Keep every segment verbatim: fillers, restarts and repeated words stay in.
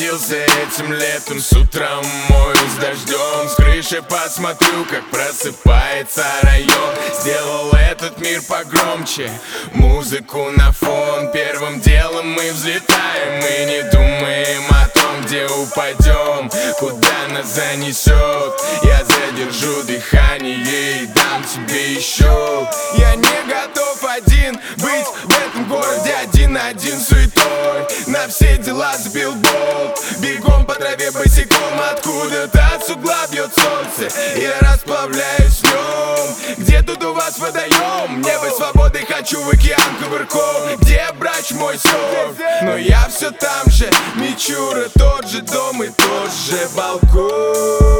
родился этим летом, с утром мою с дождем. С крыши посмотрю, как просыпается район. Сделал этот мир погромче, музыку на фон. Первым делом мы взлетаем, мы не думаем о том, где упадем, куда нас занесет. Я задержу дыхание и дам тебе еще. Я не готов один быть в этом городе один на один суетой. На все дела сбил болт, бегом по траве босиком. Откуда-то от угла бьет солнце, я расплавляюсь в нем. Где тут у вас водоем? Небо свободы, хочу в океан кувырком. Где брать мой сон? Но я все там же, Мичура, тот же дом и тот же балкон.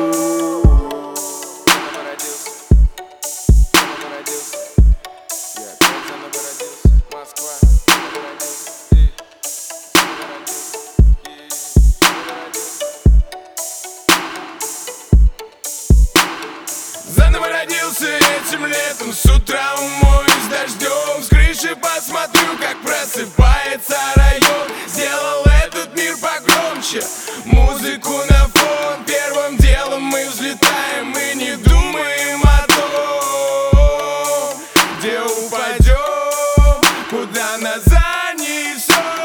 Заново родился этим летом, с утра умоюсь дождем. С крыши посмотрю, как просыпается район. Сделал этот мир погромче, музыку на фон. Первым делом мы взлетаем, мы не думаем о том, где упадем, куда нас занесет.